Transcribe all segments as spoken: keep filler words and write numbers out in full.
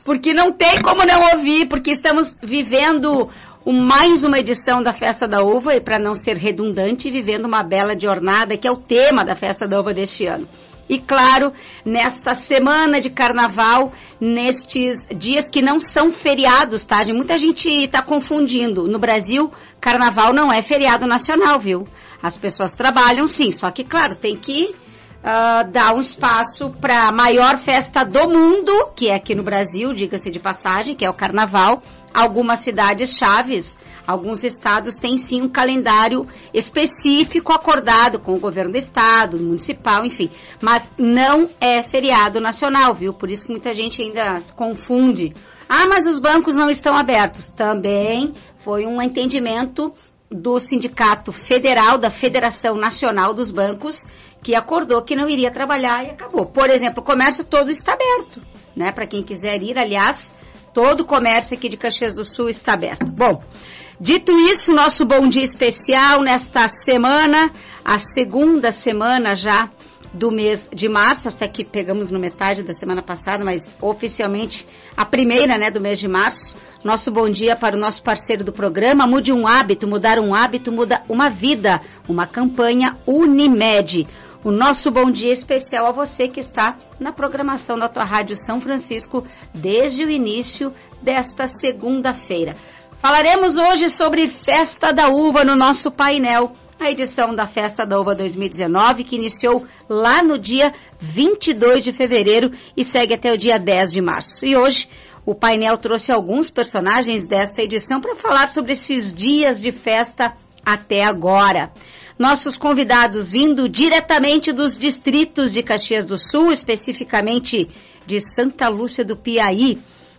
porque não tem como não ouvir, porque estamos vivendo o, mais uma edição da Festa da Uva, e para não ser redundante, vivendo uma bela jornada, que é o tema da Festa da Uva deste ano. E claro, nesta semana de carnaval, nestes dias que não são feriados, tá? Muita gente está confundindo. No Brasil, carnaval não é feriado nacional, viu? As pessoas trabalham sim, só que claro, tem que uh, dar um espaço para a maior festa do mundo, que é aqui no Brasil, diga-se de passagem, que é o carnaval. Algumas cidades chaves, alguns estados têm sim um calendário específico acordado com o governo do estado, municipal, enfim. Mas não é feriado nacional, viu? Por isso que muita gente ainda se confunde. Ah, mas os bancos não estão abertos. Também foi um entendimento do Sindicato Federal, da Federação Nacional dos Bancos, que acordou que não iria trabalhar e acabou. Por exemplo, o comércio todo está aberto, né? Para quem quiser ir, aliás... Todo o comércio aqui de Caxias do Sul está aberto. Bom, dito isso, nosso bom dia especial nesta semana, a segunda semana já do mês de março, até que pegamos no metade da semana passada, mas oficialmente a primeira, né, do mês de março. Nosso bom dia para o nosso parceiro do programa, Mude um Hábito, mudar um hábito muda uma vida, uma campanha Unimed. O nosso bom dia especial a você que está na programação da tua Rádio São Francisco desde o início desta segunda-feira. Falaremos hoje sobre Festa da Uva no nosso painel, a edição da Festa da Uva dois mil e dezenove, que iniciou lá no dia vinte e dois de fevereiro e segue até o dia dez de março. E hoje o painel trouxe alguns personagens desta edição para falar sobre esses dias de festa até agora. Nossos convidados vindo diretamente dos distritos de Caxias do Sul, especificamente de Santa Lúcia do Piaí,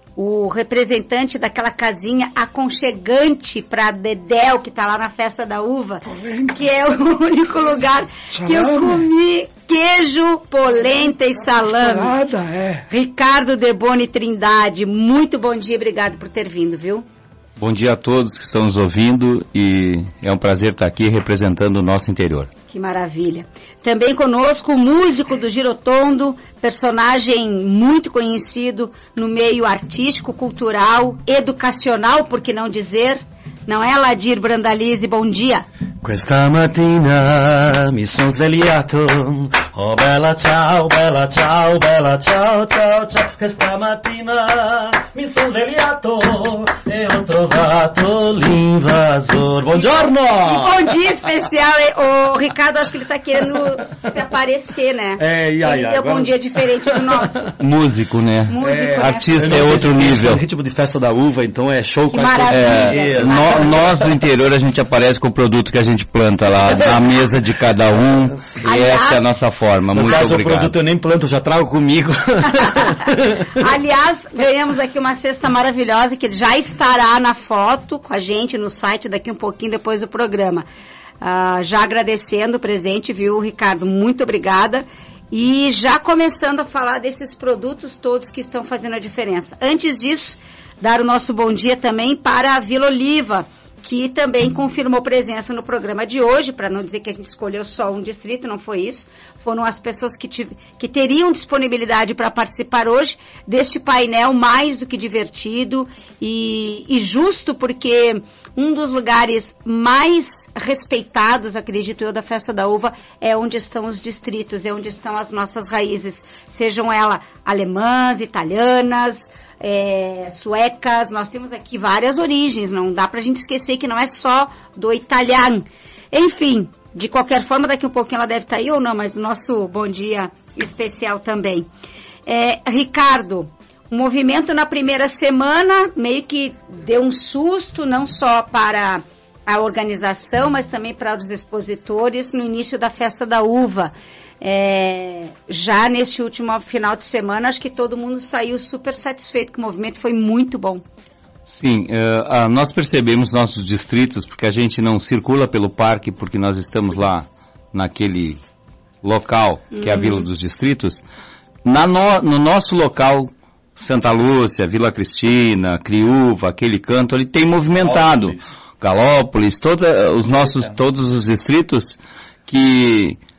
o representante daquela casinha aconchegante para Dedéu, que está lá na Festa da Uva, que é o único lugar que eu comi queijo, polenta e salame. Ricardo Deboni Trindade, muito bom dia, obrigado por ter vindo, viu? Bom dia a todos que estão nos ouvindo e é um prazer estar aqui representando o nosso interior. Que maravilha. Também conosco o músico do Girotondo, personagem muito conhecido no meio artístico, cultural, educacional, por que não dizer, não é, Ladir Brandalize? Bom dia. Questa mattina mi son svegliato, oh bella ciao, bella ciao, bella ciao, ciao, ciao. Questa mattina mi son svegliato e ho trovato l'invasor. Buongiorno! E bom dia especial, o Ricardo, acho que ele está querendo se aparecer, né? É, e aí, ele deu agora... bom dia diferente do nosso. Músico, né? Músico, é, né? Artista é outro nível. É ritmo de Festa da Uva, então é show. Que maravilha. É, no, nós do interior a gente aparece com o produto que a gente planta lá na mesa de cada um. E aliás, essa é a nossa forma. Muito caso, obrigado. O produto eu nem planto, já trago comigo. Aliás, ganhamos aqui uma cesta maravilhosa que já estará na foto com a gente no site daqui um pouquinho depois do programa. Uh, já agradecendo o presente, viu, Ricardo? Muito obrigada. E já começando a falar desses produtos todos que estão fazendo a diferença. Antes disso, dar o nosso bom dia também para a Vila Oliva, que também confirmou presença no programa de hoje, para não dizer que a gente escolheu só um distrito, não foi isso. Foram as pessoas que, tive, que teriam disponibilidade para participar hoje deste painel mais do que divertido e, e justo, porque um dos lugares mais respeitados, acredito eu, da Festa da Uva é onde estão os distritos, é onde estão as nossas raízes, sejam elas alemãs, italianas, É, suecas. Nós temos aqui várias origens, não dá pra gente esquecer que não é só do italiano. Enfim, de qualquer forma, daqui um pouquinho ela deve estar aí ou não, mas o nosso bom dia especial também. É, Ricardo, o movimento na primeira semana meio que deu um susto, não só para a organização, mas também para os expositores no início da Festa da Uva. É, já neste último final de semana, acho que todo mundo saiu super satisfeito, que o movimento foi muito bom. Sim, uh, uh, nós percebemos nossos distritos, porque a gente não circula pelo parque, porque nós estamos lá naquele local, que uhum. é a Vila dos Distritos. Na no, no nosso local, Santa Lúcia, Vila Cristina, Criúva, aquele canto, ele tem movimentado. Galópolis, toda, os nossos, todos os distritos que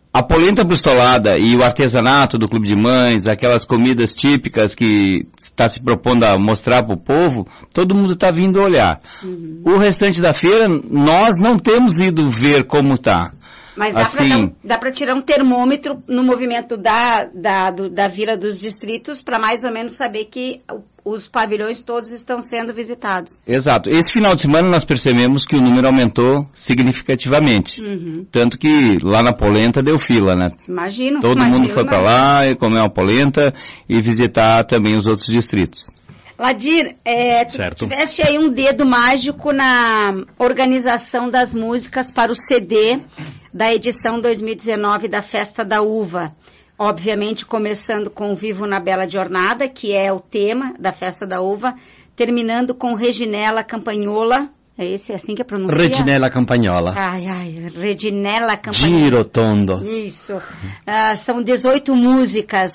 a polenta brustolada e o artesanato do Clube de Mães, aquelas comidas típicas que está se propondo a mostrar para o povo, todo mundo está vindo olhar. Uhum. O restante da feira, nós não temos ido ver como está. Mas dá assim, para tirar um termômetro no movimento da, da, do, da Vila dos Distritos para mais ou menos saber que os pavilhões todos estão sendo visitados. Exato. Esse final de semana nós percebemos que o número aumentou significativamente. Uhum. Tanto que lá na polenta deu fila, né? Imagino. Todo imagino, mundo foi para lá e comer uma polenta e visitar também os outros distritos. Ladir, é, tu certo. tiveste aí um dedo mágico na organização das músicas para o C D da edição dois mil e dezenove da Festa da Uva. Obviamente começando com Vivo na Bela Jornada, que é o tema da Festa da Uva, terminando com Reginella Campagnola. É esse, é assim que é pronunciado? Reginella Campagnola. Ai, ai, Reginella Campagnola. Giro tondo. Isso. Uh, são dezoito músicas.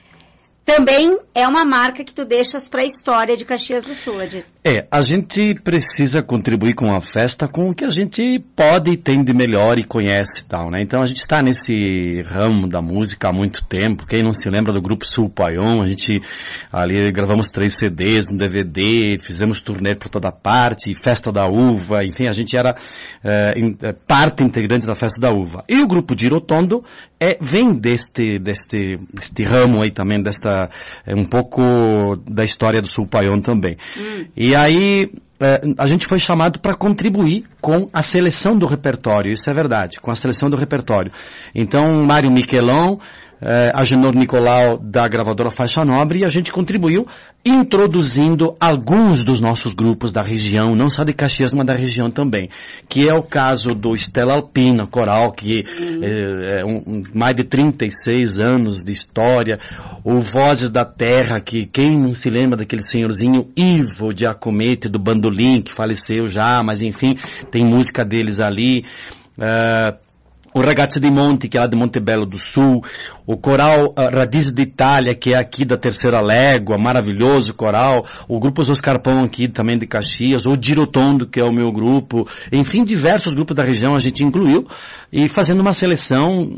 Também é uma marca que tu deixas para a história de Caxias do Sul, Adir. É, a gente precisa contribuir com a festa com o que a gente pode e tem de melhor e conhece e tal, né? Então a gente está nesse ramo da música há muito tempo. Quem não se lembra do grupo Sul Paion, a gente ali gravamos três C Ds, um D V D, fizemos turnê por toda parte, Festa da Uva, enfim, a gente era é, parte integrante da Festa da Uva. E o grupo Girotondo é, vem deste, deste, deste ramo aí também, desta é um pouco da história do Sul Paion também. Hum. E aí, é, a gente foi chamado para contribuir com a seleção do repertório, isso é verdade, com a seleção do repertório. Então, Mário Miquelon, é, Agenor Nicolau da gravadora Faixa Nobre, e a gente contribuiu introduzindo alguns dos nossos grupos da região, não só de Caxias, mas da região também, que é o caso do Stella Alpina, coral, que é, é um, mais de trinta e seis anos de história, o Vozes da Terra, que quem não se lembra daquele senhorzinho Ivo Giacometti, do bandolim, que faleceu já, mas enfim, tem música deles ali, uh, o Ragazzi di Monte, que é lá de Montebello do Sul, o coral uh, Radice d'Itália, que é aqui da Terceira Légua, maravilhoso coral, o grupo Oscarpão aqui também de Caxias, o Girotondo, que é o meu grupo, enfim, diversos grupos da região a gente incluiu, e fazendo uma seleção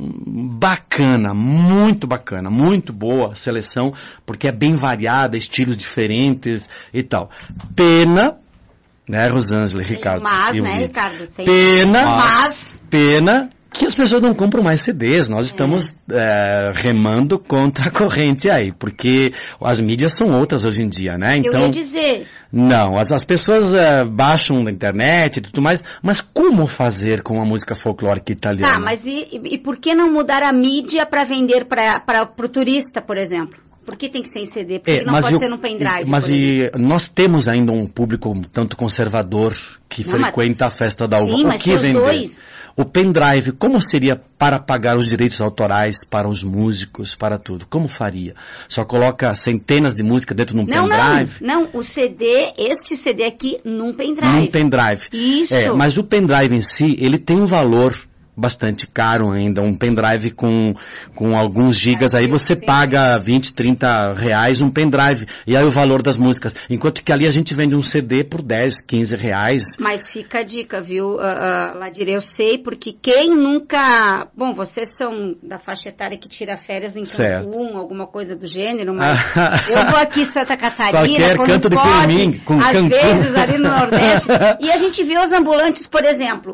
bacana, muito bacana, muito boa seleção, porque é bem variada, estilos diferentes e tal. Pena, né, Rosângela, Ricardo? Mas, né, Ricardo? Pena, mas, pena, que as pessoas não compram mais C Ds. Nós estamos é. É, remando contra a corrente aí, porque as mídias são outras hoje em dia, né? Então, eu ia dizer. Não, as, as pessoas é, baixam na internet e tudo mais, mas como fazer com a música folclórica italiana? Tá, mas e, e, e por que não mudar a mídia para vender para o turista, por exemplo? Por que tem que ser em C D? Por que é, não pode eu, ser no pendrive? Mas e, nós temos ainda um público tanto conservador que não, frequenta mas, a Festa da Uva. Sim, o mas que vender? Dois. O pendrive, como seria para pagar os direitos autorais para os músicos, para tudo? Como faria? Só coloca centenas de músicas dentro de um não, pendrive? Não, não, o C D, este C D aqui, num pendrive. Num pendrive. Isso. É, mas o pendrive em si, ele tem um valor bastante caro ainda, um pendrive com, com alguns gigas, aí você paga vinte, trinta reais um pendrive, e aí o valor das músicas, enquanto que ali a gente vende um C D por dez, quinze reais. Mas fica a dica, viu, uh, uh, Ladir, eu sei, porque quem nunca, bom, vocês são da faixa etária que tira férias em Cancún, alguma coisa do gênero, mas eu vou aqui em Santa Catarina, qualquer quando canto pode, de Firming, com às Cancún. vezes ali no Nordeste, e a gente vê os ambulantes, por exemplo,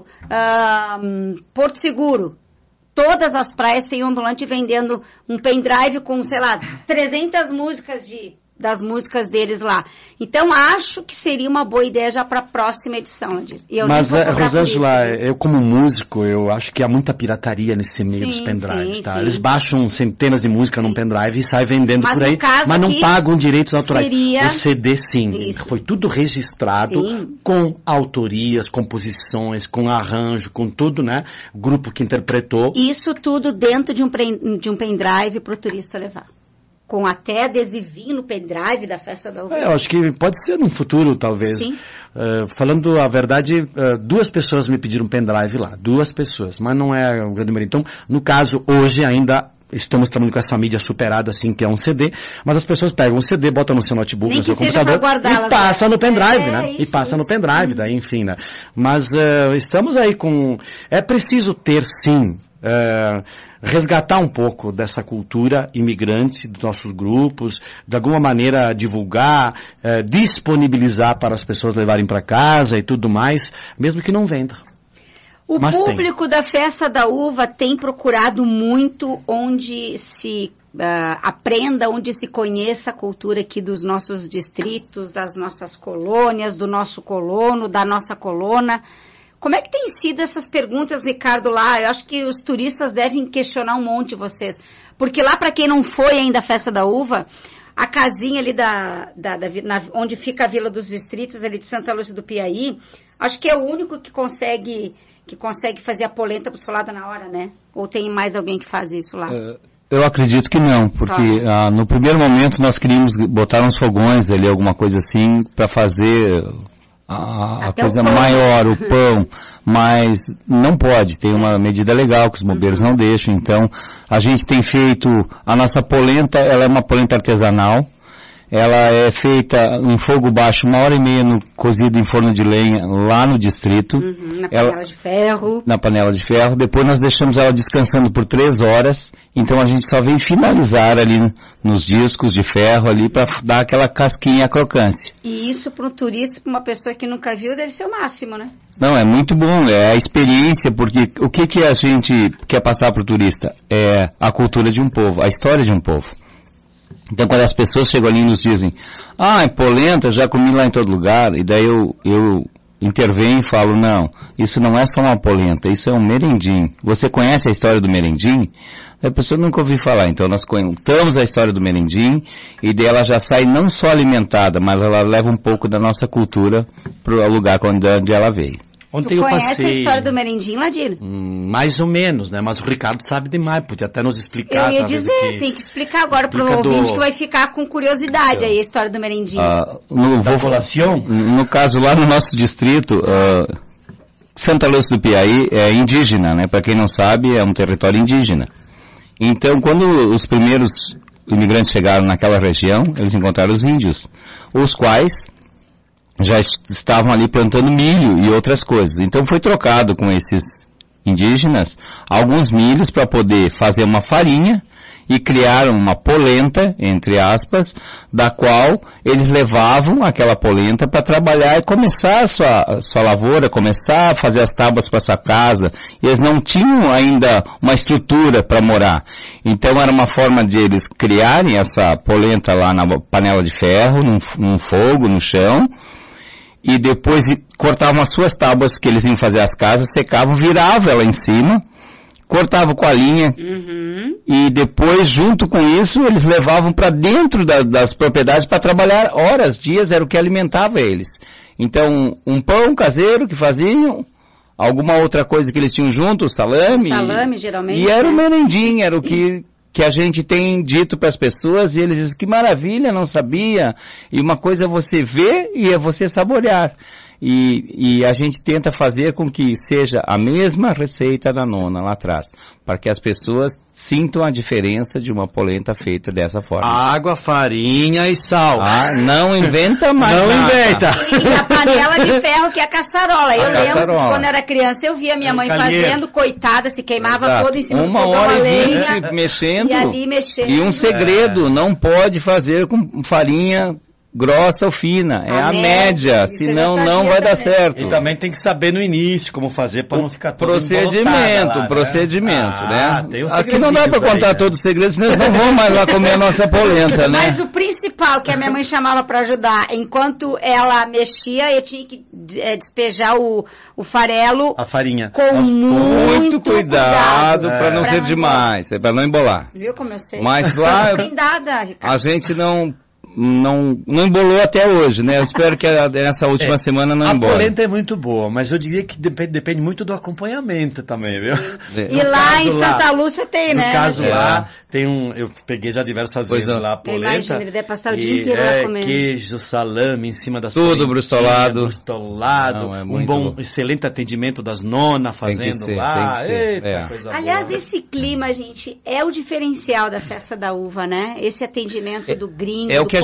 uh, Porto Seguro, todas as praias têm um ambulante vendendo um pendrive com, sei lá, trezentas músicas de, das músicas deles lá. Então, acho que seria uma boa ideia já para a próxima edição. Eu Mas, Rosângela, eu como músico, eu acho que há muita pirataria nesse meio sim, dos pendrives, sim, tá? Sim. Eles baixam centenas de músicas num pendrive e saem vendendo mas por aí, mas não pagam direitos autorais. Seria... O C D, sim. Isso. Foi tudo registrado sim. com autorias, composições, com arranjo, com tudo, né? O grupo que interpretou. Isso tudo dentro de um, de um pendrive para o turista levar. Com até adesivinho no pendrive da Festa da Uva. É, eu acho que pode ser no futuro, talvez. Sim. Uh, falando a verdade, uh, duas pessoas me pediram pendrive lá. Duas pessoas. Mas não é um grande número. Então, no caso, hoje ainda estamos trabalhando com essa mídia superada, assim, que é um C D. Mas as pessoas pegam o C D, botam no seu notebook, nem no seu computador e passa no pendrive, é, né? É isso, e passa isso, no pendrive, daí, enfim, né? Mas uh, estamos aí com... É preciso ter, sim... Uh, resgatar um pouco dessa cultura imigrante dos nossos grupos, de alguma maneira divulgar, eh, disponibilizar para as pessoas levarem para casa e tudo mais, mesmo que não venda. O Mas público tem. da Festa da Uva tem procurado muito onde se uh, aprenda, onde se conheça a cultura aqui dos nossos distritos, das nossas colônias, do nosso colono, da nossa colona. Como é que tem sido essas perguntas, Ricardo, lá? Eu acho que os turistas devem questionar um monte vocês. Porque lá, para quem não foi ainda à Festa da Uva, a casinha ali da, da, da na, onde fica a Vila dos Distritos, ali de Santa Lúcia do Piauí, acho que é o único que consegue... que consegue fazer a polenta bussolada na hora, né? Ou tem mais alguém que faz isso lá? Eu acredito que não, porque ah, no primeiro momento nós queríamos botar uns fogões ali, alguma coisa assim, para fazer a, a coisa maior, o pão, mas não pode, tem uma medida legal que os bombeiros uhum. não deixam, então a gente tem feito, a nossa polenta, ela é uma polenta artesanal, ela é feita em fogo baixo uma hora e meia no, cozido em forno de lenha lá no distrito. Uhum, na panela ela, de ferro. Na panela de ferro. Depois nós deixamos ela descansando por três horas. Então a gente só vem finalizar ali nos discos de ferro ali para dar aquela casquinha à crocância. E isso para um turista, para uma pessoa que nunca viu, deve ser o máximo, né? Não, é muito bom. É a experiência, porque o que, que a gente quer passar para o turista? É a cultura de um povo, a história de um povo. Então, quando as pessoas chegam ali e nos dizem, ah, é polenta, já comi lá em todo lugar, e daí eu, eu intervenho e falo, não, isso não é só uma polenta, isso é um merendim. Você conhece a história do merendim? A pessoa nunca ouviu falar, então nós contamos a história do merendim, e daí ela já sai não só alimentada, mas ela leva um pouco da nossa cultura para o lugar onde ela veio. Ontem tu eu conhece passei... a história do merendim, Ladir? Hum, mais ou menos, né? Mas o Ricardo sabe demais, podia até nos explicar. Eu ia dizer, que... tem que explicar agora para o ouvinte que vai ficar com curiosidade aí a história do merendim. Uh, no, da população? No caso, lá no nosso distrito, uh, Santa Lúcia do Piauí é indígena, né? Para quem não sabe, é um território indígena. Então, quando os primeiros imigrantes chegaram naquela região, eles encontraram os índios, os quais... já estavam ali plantando milho e outras coisas. Então foi trocado com esses indígenas alguns milhos para poder fazer uma farinha e criaram uma polenta, entre aspas, da qual eles levavam aquela polenta para trabalhar e começar a sua, a sua lavoura, começar a fazer as tábuas para sua casa. E eles não tinham ainda uma estrutura para morar. Então era uma forma de eles criarem essa polenta lá na panela de ferro, num, num fogo, no chão, e depois cortavam as suas tábuas que eles iam fazer as casas, secavam, viravam ela em cima, cortavam com a linha, uhum. e depois, junto com isso, eles levavam para dentro da, das propriedades para trabalhar horas, dias, era o que alimentava eles. Então, um pão caseiro que faziam, alguma outra coisa que eles tinham junto, salame. Salame, geralmente. E era o merendim, era o que... que a gente tem dito para as pessoas, e eles dizem, que maravilha, não sabia. E uma coisa é você ver e é você saborear. E, e a gente tenta fazer com que seja a mesma receita da nona lá atrás, para que as pessoas sintam a diferença de uma polenta feita dessa forma. Água, farinha e sal. Ah, não inventa mais Não nada. inventa. E a panela de ferro, que é a caçarola. Eu A lembro caçarola. que quando era criança eu via minha mãe Calheiro. fazendo, coitada, se queimava Exato. todo em cima Uma do fogão hora a e lenha. vinte mexendo. E ali mexendo. E um segredo, não pode fazer com farinha grossa ou fina, é A a média, média, isso eu senão já não sabia vai dar também. certo. E também tem que saber no início como fazer para não ficar tudo Procedimento, lá, procedimento, né? né? Ah, tem os Aqui não dá para contar aí, todo o segredo, senão eles não vão mais lá comer a nossa polenta, né? Mas o principal que a minha mãe chamava para ajudar, enquanto ela mexia, eu tinha que é, despejar o, o farelo A farinha. com Aos muito, Muito cuidado cuidado, para não pra ser não demais, é para não embolar. Viu como eu sei? Mas lá Tem dada, Ricardo. a gente não não não embolou até hoje, né? Eu espero que a- nessa última É, semana não a embole. polenta é muito boa, mas eu diria que depende, depende muito do acompanhamento também, viu? E lá em caso lá- Santa Lúcia tem, No né? caso É. lá, tem um, eu peguei já diversas Pois vezes é. lá a Eu polenta. imagino, ele deve passar o dia e inteiro lá é comendo. queijo, salame em cima das Tudo polentinhas, brustolado. brustolado, Não, é um muito bom, bom. excelente atendimento das nonas Tem que fazendo ser, lá. tem que ser, Eita, é. coisa Aliás, boa. esse clima, gente, é o diferencial da festa da uva, né? Esse atendimento do gringo, É o do que a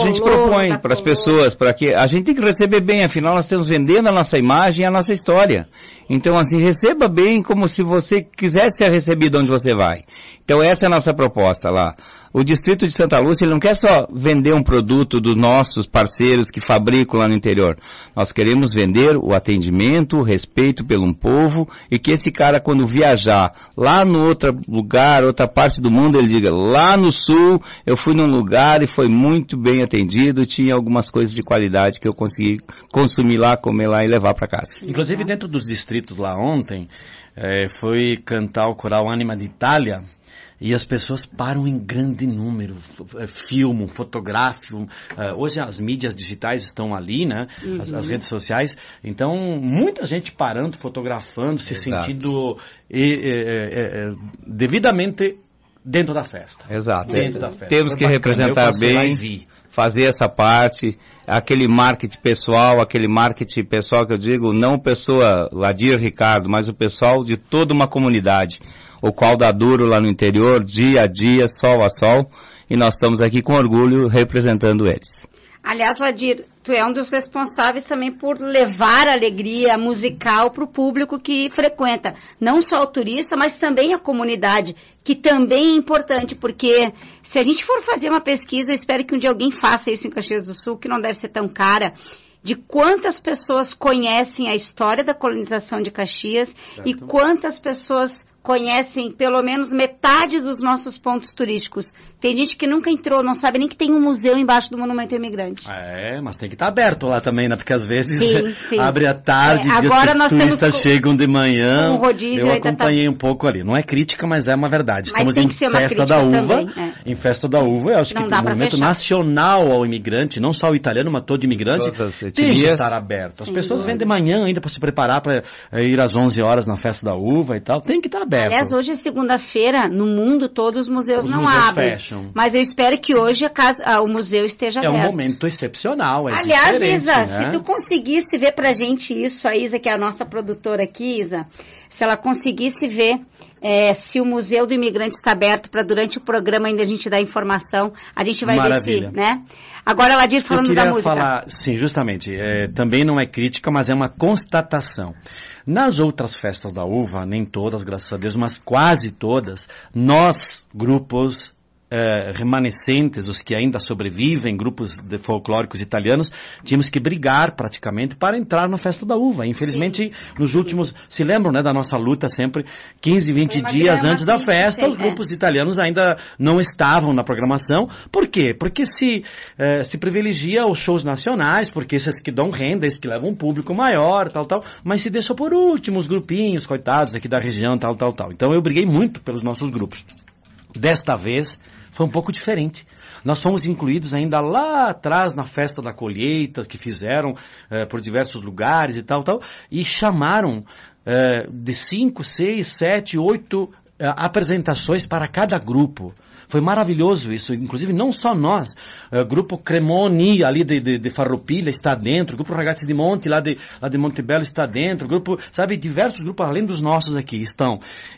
gente Bolor, propõe para as pessoas, para que a gente tem que receber bem, afinal nós estamos vendendo a nossa imagem e a nossa história. Então, assim, receba bem como se você quisesse ser recebido onde você vai. Então, essa é a nossa proposta lá. O Distrito de Santa Lúcia, ele não quer só vender um produto dos nossos parceiros que fabricam lá no interior. Nós queremos vender o atendimento, o respeito pelo povo, e que esse cara, quando viajar lá no outro lugar, outra parte do mundo, ele diga, lá no sul, eu fui num lugar e foi muito bem atendido, tinha algumas coisas de qualidade que eu consegui consumir lá, comer lá e levar para casa. Inclusive, dentro dos distritos lá ontem, eh, foi cantar o coral Anima de Itália, e as pessoas param em grande número, filmam, fotografam. Uh, hoje as mídias digitais estão ali, né? Uhum. As, as redes sociais. Então, muita gente parando, fotografando, se Exato. sentindo e, e, e, e, devidamente dentro da festa. Exato. Dentro da festa. Temos que representar bem, fazer essa parte, aquele marketing pessoal, aquele marketing pessoal que eu digo, não pessoa Ladir Ricardo, mas o pessoal de toda uma comunidade, o qual dá duro lá no interior, dia a dia, sol a sol, e nós estamos aqui com orgulho representando eles. Aliás, Ladir, tu é um dos responsáveis também por levar alegria musical para o público que frequenta, não só o turista, mas também a comunidade, que também é importante, porque se a gente for fazer uma pesquisa, eu espero que um dia alguém faça isso em Caxias do Sul, que não deve ser tão cara, de quantas pessoas conhecem a história da colonização de Caxias certo. E quantas pessoas conhecem pelo menos metade dos nossos pontos turísticos. Tem gente que nunca entrou, não sabe nem que tem um museu embaixo do Monumento Imigrante. É, mas tem que estar aberto lá também, né? Porque às vezes sim, sim. abre à tarde, é, dias agora que os nós turistas temos chegam de manhã. Um rodízio, eu acompanhei tá... um pouco ali. Não é crítica, mas é uma verdade. Mas Estamos tem em que ser uma Festa da Uva. Também, é. Em Festa da Uva, eu acho não que o movimento fechar. nacional ao imigrante, não só o italiano, mas todo imigrante, tem que estar aberto. As sim, pessoas sim. vêm de manhã ainda para se preparar para ir às onze horas na Festa da Uva e tal. Tem que estar aberto. Aliás, hoje é segunda-feira, no mundo todo os museus os não museus abrem. Fecham. Mas eu espero que hoje a casa, ah, o museu esteja é aberto. É um momento excepcional, é Aliás, Isa, né? se tu conseguisse ver pra gente isso, a Isa, que é a nossa produtora aqui, Isa, se ela conseguisse ver é, se o Museu do Imigrante está aberto para durante o programa ainda a gente dar informação, a gente vai Maravilha. ver se, né? Agora, Ladir, falando da música. Falar, sim, justamente, é, também não é crítica, mas é uma constatação. Nas outras festas da uva, nem todas, graças a Deus, mas quase todas, nós, grupos eh, remanescentes, os que ainda sobrevivem, grupos de folclóricos italianos, tínhamos que brigar praticamente para entrar na festa da uva. Infelizmente, sim, nos sim. últimos, se lembram, né, da nossa luta sempre, quinze, vinte dias antes da festa, os grupos é. italianos ainda não estavam na programação. Por quê? Porque se, eh, se privilegia os shows nacionais, porque esses que dão renda, esses que levam um público maior, tal, tal, mas se deixou por último os grupinhos, coitados, aqui da região, tal, tal, tal. Então eu briguei muito pelos nossos grupos. Desta vez, foi um pouco diferente. Nós fomos incluídos ainda lá atrás na festa da colheita, que fizeram eh, por diversos lugares e tal, tal, e chamaram eh, de cinco, seis, sete, oito eh, apresentações para cada grupo. Foi maravilhoso isso, inclusive não só nós, o grupo Cremoni ali de, de, de Farroupilha está dentro, o grupo Ragazzi di Monte lá de, lá de Montebello está dentro, o grupo, sabe, diversos grupos além dos nossos aqui estão.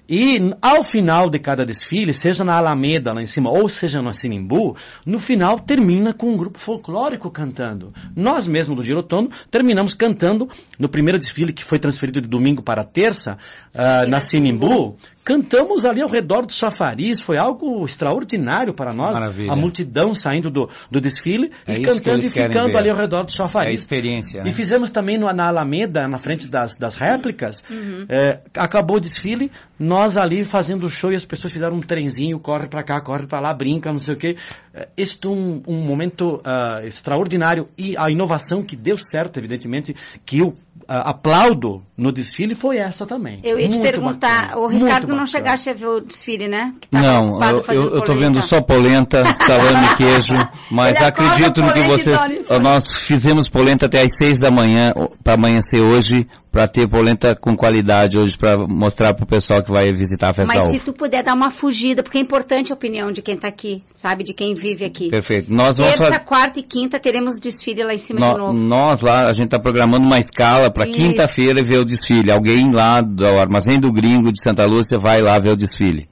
E ao final de cada desfile, seja na Alameda lá em cima ou seja no Sinimbu, no final termina com um grupo folclórico cantando. Nós mesmos do Girotondo terminamos cantando no primeiro desfile que foi transferido de domingo para terça, uh, na Sinimbu. Cantamos ali ao redor do chafariz, foi algo extraordinário para nós. Maravilha. A multidão saindo do, do desfile é e cantando e ficando ver. ali ao redor do chafariz. É a experiência. Né? E fizemos também no, na Alameda, na frente das, das réplicas, uhum. é, acabou o desfile, nós ali fazendo o show e as pessoas fizeram um trenzinho, corre para cá, corre para lá, brinca, não sei o quê. Este é um, um momento uh, extraordinário e a inovação que deu certo, evidentemente, que eu uh, aplaudo no desfile foi essa também. Eu ia muito te perguntar, bacana, o Ricardo não bacana. chegasse a ver o desfile, né? Que não, eu, eu, eu tô vendo só polenta, salame e queijo, mas Ele acredito no que vocês, nós fizemos polenta até às seis da manhã, para amanhecer hoje, para ter polenta com qualidade hoje, para mostrar para o pessoal que vai visitar a festa Mas da se uva. tu puder dar uma fugida, porque é importante a opinião de quem está aqui, sabe, de quem vive aqui. Perfeito. Nós vamos Terça, fazer... quarta e quinta teremos desfile lá em cima no, de novo. Nós lá, a gente está programando uma escala para quinta-feira ver o desfile. Alguém lá do Armazém do Gringo de Santa Lúcia vai lá ver o desfile.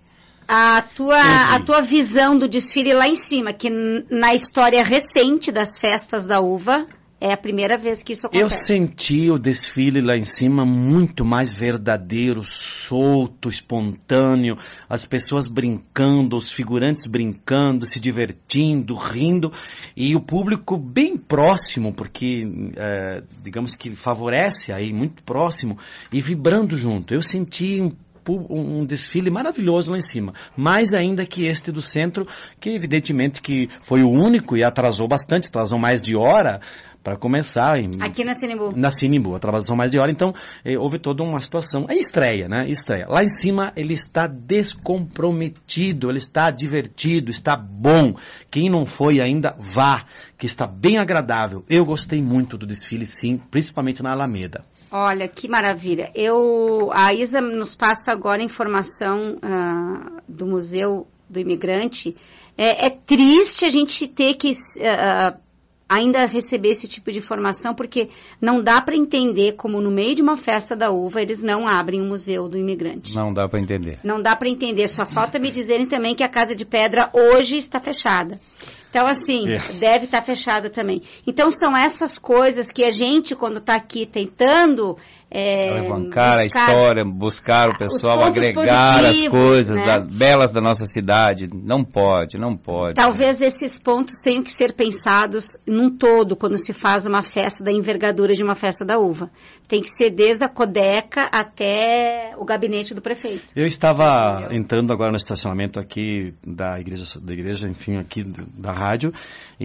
A tua, a tua visão do desfile lá em cima, que n- na história recente das festas da uva, é a primeira vez que isso Eu acontece. senti o desfile lá em cima muito mais verdadeiro, solto, espontâneo, as pessoas brincando, os figurantes brincando, se divertindo, rindo, e o público bem próximo, porque, é, digamos que favorece aí, muito próximo, e vibrando junto. Eu senti um um desfile maravilhoso lá em cima, mais ainda que este do centro, que evidentemente que foi o único e atrasou bastante, atrasou mais de hora para começar. Em, Aqui na Sinimbu. Na Sinimbu, atrasou mais de hora, então eh, houve toda uma situação. É estreia, né? Estreia. Lá em cima ele está descomprometido, ele está divertido, está bom. Quem não foi ainda, vá, que está bem agradável. Eu gostei muito do desfile, sim, principalmente na Alameda. Olha, que maravilha. Eu, a Isa nos passa agora informação uh, do Museu do Imigrante. É, é triste a gente ter que uh, ainda receber esse tipo de informação, porque não dá para entender como no meio de uma festa da uva eles não abrem o Museu do Imigrante. Não dá para entender. Não dá para entender. Só falta me dizerem também que a Casa de Pedra hoje está fechada. Então, assim, é. deve estar fechada também. Então, são essas coisas que a gente, quando está aqui tentando... É, Levantar a história, buscar o pessoal, agregar as coisas né? da, belas da nossa cidade. Não pode, não pode. Talvez né? esses pontos tenham que ser pensados num todo, quando se faz uma festa da envergadura de uma festa da uva. Tem que ser desde a Codeca até o gabinete do prefeito. Eu estava Entendeu? entrando agora no estacionamento aqui da igreja, da igreja, enfim, aqui da rádio,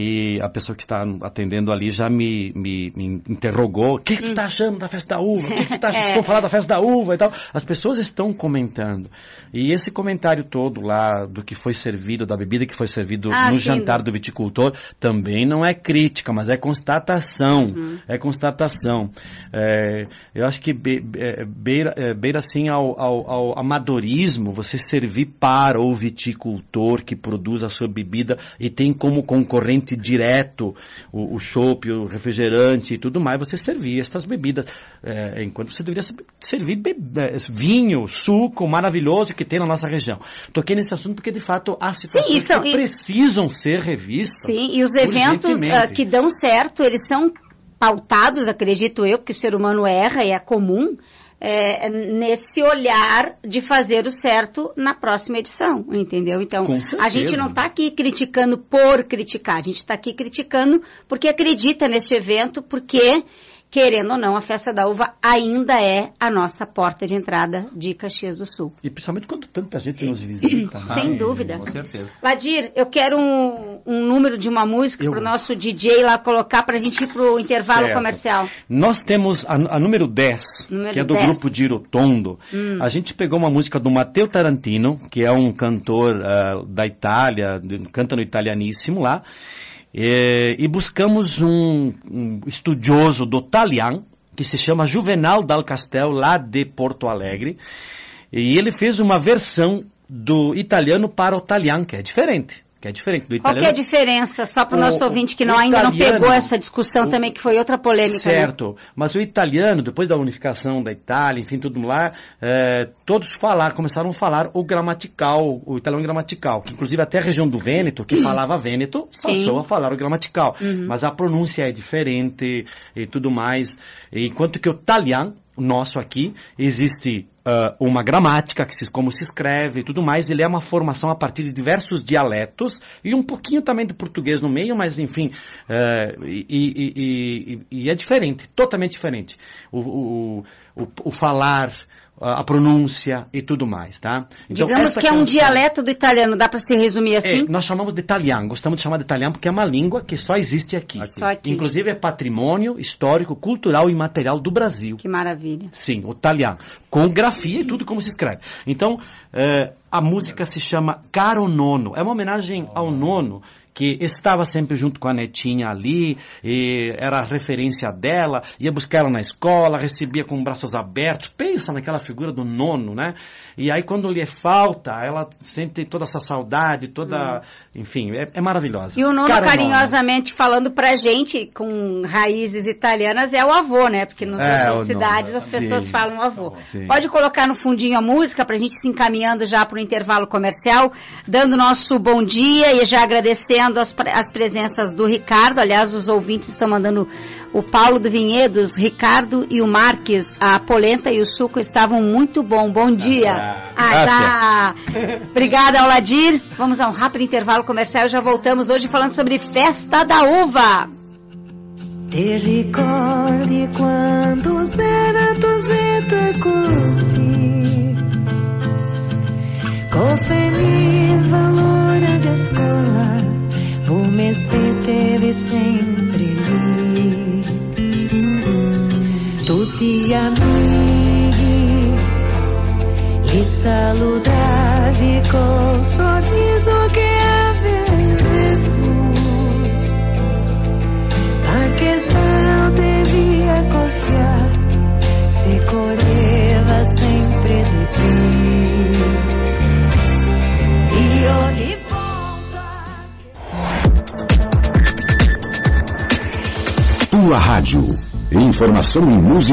e a pessoa que está atendendo ali já me, me, me interrogou, o que que tu tá achando da festa da uva? O que que tu tá achando? É. Vou falar da festa da uva e tal. As pessoas estão comentando. E esse comentário todo lá do que foi servido, da bebida que foi servido ah, no sim. jantar do viticultor, também não é crítica, mas é constatação. Uhum. É constatação. É, eu acho que be, be, beira, é, beira assim ao, ao, ao amadorismo você servir para o viticultor que produz a sua bebida e tem como concorrente direto o, o chopp, o refrigerante e tudo mais, você servir estas bebidas, é, enquanto você deveria servir bebê, vinho, suco maravilhoso que tem na nossa região. Toquei nesse assunto porque, de fato, há situações Sim, são, que e... precisam ser revistas. Sim, e os eventos uh, que dão certo, eles são pautados, acredito eu, porque o ser humano erra e é comum, É, nesse olhar de fazer o certo na próxima edição, entendeu? Então, a gente não está aqui criticando por criticar, a gente está aqui criticando porque acredita neste evento, porque, querendo ou não, a Festa da Uva ainda é a nossa porta de entrada de Caxias do Sul. E principalmente quando tanta gente nos visita. Sem ah, dúvida. Com certeza. Ladir, eu quero um, um número de uma música para o nosso D J lá colocar para a gente ir para o intervalo certo. comercial. Nós temos a, a número dez, número que é do dez. Grupo Girotondo. Hum. A gente pegou uma música do Matteo Tarantino, que é um cantor uh, da Itália, canta no italianíssimo lá. E, e buscamos um, um estudioso do Talian, que se chama Juvenal Dal Castel, lá de Porto Alegre. E ele fez uma versão do italiano para o Talian, que é diferente. Que é diferente do italiano. Qual que é a diferença? Só para o nosso ouvinte que não, ainda italiano, não pegou essa discussão o, também, que foi outra polêmica. Certo. Né? Mas o italiano, depois da unificação da Itália, enfim, tudo lá, é, todos falaram, começaram a falar o gramatical, o italiano gramatical, que inclusive até a região do Vêneto, que falava Vêneto, Sim. passou a falar o gramatical. Uhum. Mas a pronúncia é diferente e tudo mais. Enquanto que o Talian, o nosso aqui, existe uh, uma gramática, que se, como se escreve e tudo mais, ele é uma formação a partir de diversos dialetos e um pouquinho também de português no meio, mas enfim, uh, e, e, e, e é diferente, totalmente diferente. O, o, o, o falar, a pronúncia e tudo mais, tá? Então, digamos que é um canção, dialeto do italiano, dá para se resumir assim? É, nós chamamos de italiano, gostamos de chamar de italiano porque é uma língua que só existe aqui. Só aqui. Inclusive é patrimônio histórico, cultural e material do Brasil. Que maravilha. Sim, o italiano. Com grafia e tudo como se escreve. Então, é, a música se chama Caro Nono. É uma homenagem ao nono, que estava sempre junto com a netinha ali, e era a referência dela, ia buscar ela na escola, recebia com braços abertos. Pensa naquela figura do nono, né? E aí quando lhe falta, ela sente toda essa saudade, toda... Hum. Enfim, é, é maravilhosa. E o nono, Cara, carinhosamente nono. falando pra gente, com raízes italianas, é o avô, né? Porque nas é, outras cidades nono. as pessoas Sim. falam avô. Sim. Pode colocar no fundinho a música pra gente se encaminhando já pro intervalo comercial, dando nosso bom dia e já agradecendo as, as presenças do Ricardo. Aliás, os ouvintes estão mandando o Paulo do Vinhedos, Ricardo e o Marques. A polenta e o suco estavam muito bom. Bom dia. Ah, tá. Obrigada, Aladir. Vamos a um rápido intervalo comercial e já voltamos hoje falando sobre Festa da Uva. Ti ricordi quando era tuzzetta così, con feliva l'ora di scuola, come aspettavi sempre lì, tutti amici li salutavi col sorriso che avevi tu, anche sbaglio a confiar, si correva sempre di te, e ogni volta Tua Rádio, informação e música.